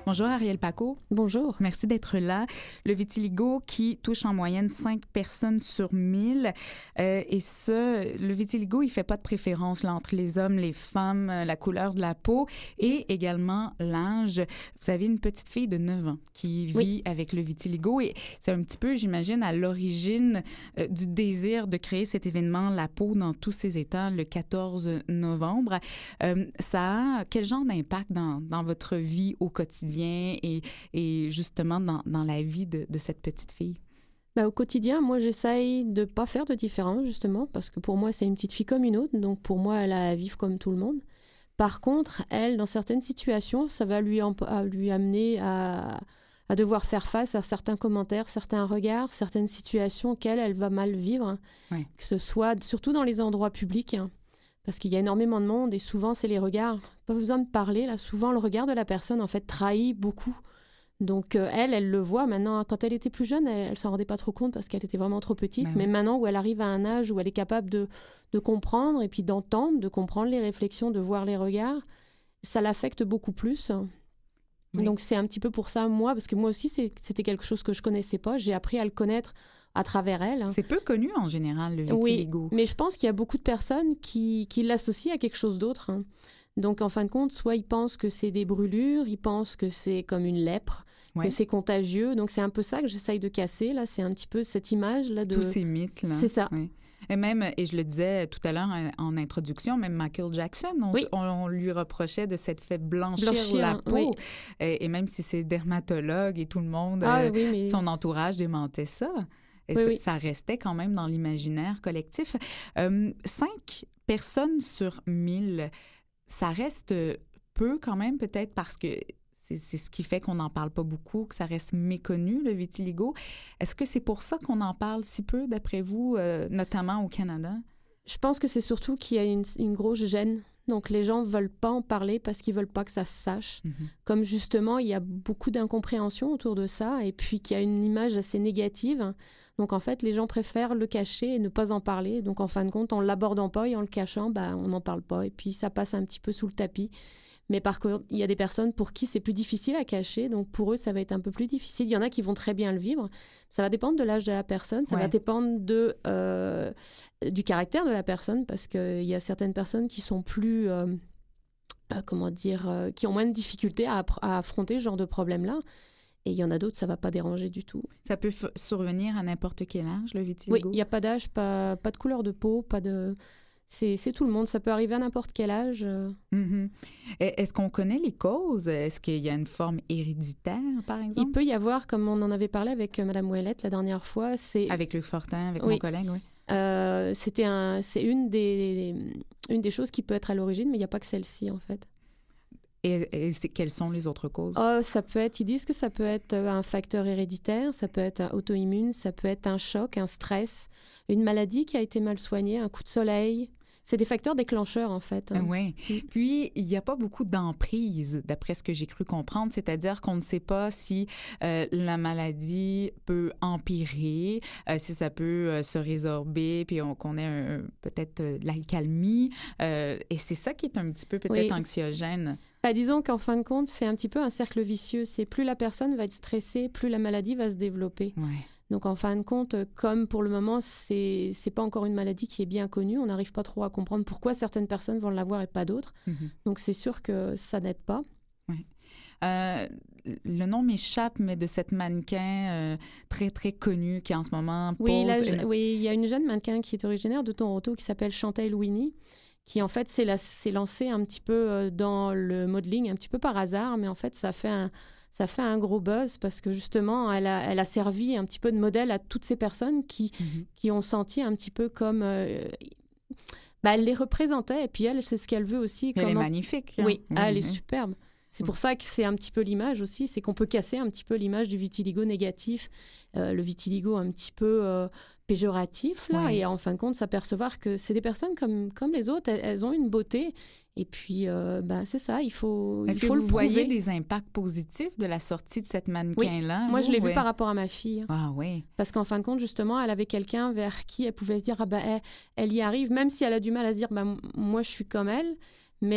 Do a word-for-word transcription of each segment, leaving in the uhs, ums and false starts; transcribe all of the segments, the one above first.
Bonjour Ariel Paco. Bonjour. Merci d'être là. Le vitiligo qui touche en moyenne cinq personnes sur mille. Euh, et ça, le vitiligo, il ne fait pas de préférence là, entre les hommes, les femmes, la couleur de la peau et également l'âge. Vous avez une petite fille de neuf ans qui vit oui. avec le vitiligo et c'est un petit peu, j'imagine, à l'origine euh, du désir de créer cet événement La peau dans tous ses états le quatorze novembre. Euh, ça a quel genre d'impact dans, dans votre vie au quotidien? Et, et justement dans, dans la vie de, de cette petite fille? Ben, au quotidien, moi, j'essaye de ne pas faire de différence, justement, parce que pour moi, c'est une petite fille comme une autre, donc pour moi, elle a à vivre comme tout le monde. Par contre, elle, dans certaines situations, ça va lui, en, à lui amener à, à devoir faire face à certains commentaires, certains regards, certaines situations qu'elle, elle va mal vivre, oui. que ce soit surtout dans les endroits publics, hein, parce qu'il y a énormément de monde et souvent, c'est les regards. Pas besoin de parler, là. Souvent, le regard de la personne, en fait, trahit beaucoup. Donc, euh, elle, elle le voit maintenant. Quand elle était plus jeune, elle ne s'en rendait pas trop compte parce qu'elle était vraiment trop petite. Ben mais oui. Maintenant, où elle arrive à un âge où elle est capable de, de comprendre et puis d'entendre, de comprendre les réflexions, de voir les regards, ça l'affecte beaucoup plus. Oui. Donc, c'est un petit peu pour ça, moi, parce que moi aussi, c'est, c'était quelque chose que je ne connaissais pas. J'ai appris à le connaître à travers elle. C'est peu connu en général, le vitiligo. Oui, mais je pense qu'il y a beaucoup de personnes qui, qui l'associent à quelque chose d'autre. Hein. Donc, en fin de compte, soit ils pensent que c'est des brûlures, ils pensent que c'est comme une lèpre, ouais. que c'est contagieux. Donc, c'est un peu ça que j'essaye de casser, là. C'est un petit peu cette image-là de... Tous ces mythes, là. C'est ça. Oui. Et même, et je le disais tout à l'heure en introduction, même Michael Jackson, on, oui. on, on lui reprochait de s'être fait blanchir, blanchir la peau. Oui. Et, et même si c'est dermatologue et tout le monde, ah, euh, oui, mais... son entourage démentait ça. Et oui, oui. ça restait quand même dans l'imaginaire collectif. Euh, cinq personnes sur mille, ça reste peu quand même, peut-être parce que c'est, c'est ce qui fait qu'on n'en parle pas beaucoup, que ça reste méconnu, le vitiligo. Est-ce que c'est pour ça qu'on en parle si peu, d'après vous, euh, notamment au Canada? Je pense que c'est surtout qu'il y a une, une grosse gêne. Donc, les gens ne veulent pas en parler parce qu'ils ne veulent pas que ça se sache. Mm-hmm. Comme justement, il y a beaucoup d'incompréhension autour de ça et puis qu'il y a une image assez négative. Donc, en fait, les gens préfèrent le cacher et ne pas en parler. Donc, en fin de compte, en ne l'abordant pas et en le cachant, ben, on n'en parle pas. Et puis, ça passe un petit peu sous le tapis. Mais par contre, il y a des personnes pour qui c'est plus difficile à cacher. Donc, pour eux, ça va être un peu plus difficile. Il y en a qui vont très bien le vivre. Ça va dépendre de l'âge de la personne. Ça ouais. va dépendre de, euh, du caractère de la personne. Parce qu'il y a certaines personnes qui sont plus... Euh, euh, comment dire euh, qui ont moins de difficultés à, à affronter ce genre de problème-là. Et il y en a d'autres, ça ne va pas déranger du tout. Ça peut f- survenir à n'importe quel âge, le vitiligo? Oui, il n'y a pas d'âge, pas, pas de couleur de peau, pas de... C'est, c'est tout le monde. Ça peut arriver à n'importe quel âge. Mm-hmm. Est-ce qu'on connaît les causes? Est-ce qu'il y a une forme héréditaire, par exemple? Il peut y avoir, comme on en avait parlé avec Mme Ouellette la dernière fois, c'est... Avec Luc Fortin, avec oui. mon collègue, oui. Euh, c'était un, c'est une des, une des choses qui peut être à l'origine, mais il n'y a pas que celle-ci, en fait. Et, et c'est, quelles sont les autres causes? Oh, ça peut être, ils disent que ça peut être un facteur héréditaire, ça peut être auto-immune, ça peut être un choc, un stress, une maladie qui a été mal soignée, un coup de soleil. C'est des facteurs déclencheurs, en fait. Hein. Oui. Mm. Puis, il n'y a pas beaucoup d'emprise, d'après ce que j'ai cru comprendre. C'est-à-dire qu'on ne sait pas si euh, la maladie peut empirer, euh, si ça peut euh, se résorber, puis on, qu'on ait un, peut-être euh, de l'alcalmie. Euh, et c'est ça qui est un petit peu peut-être oui. anxiogène. Bah, disons qu'en fin de compte, c'est un petit peu un cercle vicieux. C'est plus la personne va être stressée, plus la maladie va se développer. Oui. Donc, en fin de compte, comme pour le moment, c'est c'est pas encore une maladie qui est bien connue, on n'arrive pas trop à comprendre pourquoi certaines personnes vont l'avoir et pas d'autres. Mm-hmm. Donc, c'est sûr que ça n'aide pas. Oui. Euh, le nom m'échappe, mais de cette mannequin euh, très, très connue qui, en ce moment, pose... Oui, là, une... oui, il y a une jeune mannequin qui est originaire de Toronto qui s'appelle Chantal Winnie, qui, en fait, s'est, la, s'est lancée un petit peu dans le modeling, un petit peu par hasard, mais en fait, ça fait un... Ça fait un gros buzz parce que justement, elle a, elle a servi un petit peu de modèle à toutes ces personnes qui, mm-hmm. qui ont senti un petit peu comme... Euh, bah, elle les représentait et puis elle, c'est ce qu'elle veut aussi. Elle comment... est magnifique. Hein? Oui, mmh. elle est superbe. C'est mmh. pour ça que c'est un petit peu l'image aussi, c'est qu'on peut casser un petit peu l'image du vitiligo négatif, euh, le vitiligo un petit peu euh, péjoratif, là, ouais. et en fin de compte, s'apercevoir que c'est des personnes comme, comme les autres, elles, elles ont une beauté. Et puis, euh, ben, c'est ça, il faut, Est-ce il faut que le vous prouver. voyez des impacts positifs de la sortie de cette mannequin-là? Oui, moi, vous, je l'ai oui. vu par rapport à ma fille. Ah oui. Parce qu'en fin de compte, justement, elle avait quelqu'un vers qui elle pouvait se dire, ah ben, elle, elle y arrive, même si elle a du mal à se dire, ben, moi, je suis comme elle, mais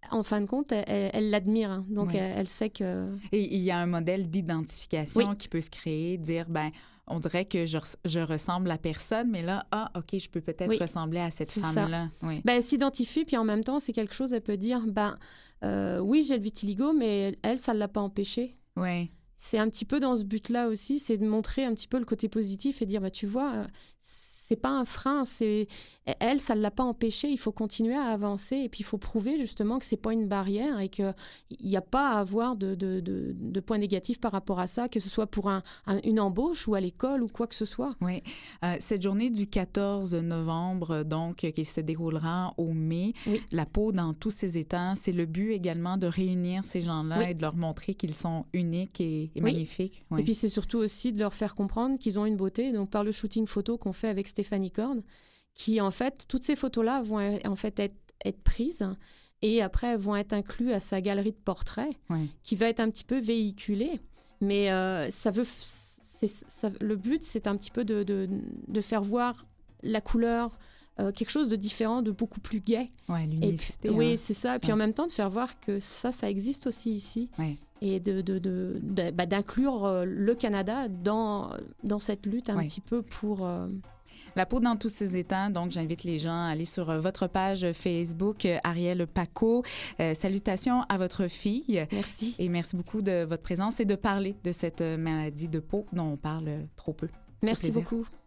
en fin de compte, elle, elle l'admire. Hein. Donc, oui. elle, elle sait que... Et il y a un modèle d'identification oui. qui peut se créer, dire, ben on dirait que je, je ressemble à personne, mais là, ah, OK, je peux peut-être oui. ressembler à cette femme-là. Oui. Ben, elle s'identifie, puis en même temps, c'est quelque chose, elle peut dire, ben, euh, oui, j'ai le vitiligo, mais elle, ça ne l'a pas empêché. Oui. C'est un petit peu dans ce but-là aussi, c'est de montrer un petit peu le côté positif et dire, ben, tu vois, c'est pas un frein, c'est... Elle, ça ne l'a pas empêché, il faut continuer à avancer et puis il faut prouver justement que ce n'est pas une barrière et qu'il n'y a pas à avoir de, de, de, de points négatifs par rapport à ça, que ce soit pour un, un, une embauche ou à l'école ou quoi que ce soit. Oui. Euh, cette journée du quatorze novembre, donc, qui se déroulera au mai, oui. La peau dans tous ses états, c'est le but également de réunir ces gens-là oui. et de leur montrer qu'ils sont uniques et, et oui. magnifiques. Oui. Et puis c'est surtout aussi de leur faire comprendre qu'ils ont une beauté, donc par le shooting photo qu'on fait avec Stéphanie Korn, qui, en fait, toutes ces photos-là vont en fait être, être prises et après vont être incluses à sa galerie de portraits oui. qui va être un petit peu véhiculée. Mais euh, ça veut, c'est, ça, le but, c'est un petit peu de, de, de faire voir la couleur, euh, quelque chose de différent, de beaucoup plus gai. Oui, l'unicité. Puis, hein. Oui, c'est ça. Et puis ouais. en même temps, de faire voir que ça, ça existe aussi ici. Oui. Et de, de, de, de, bah, d'inclure le Canada dans, dans cette lutte un oui. petit peu pour... Euh, La peau dans tous ses états, donc j'invite les gens à aller sur votre page Facebook, Arielle Paco. Euh, salutations à votre fille. Merci. Et merci beaucoup de votre présence et de parler de cette maladie de peau dont on parle trop peu. Merci beaucoup.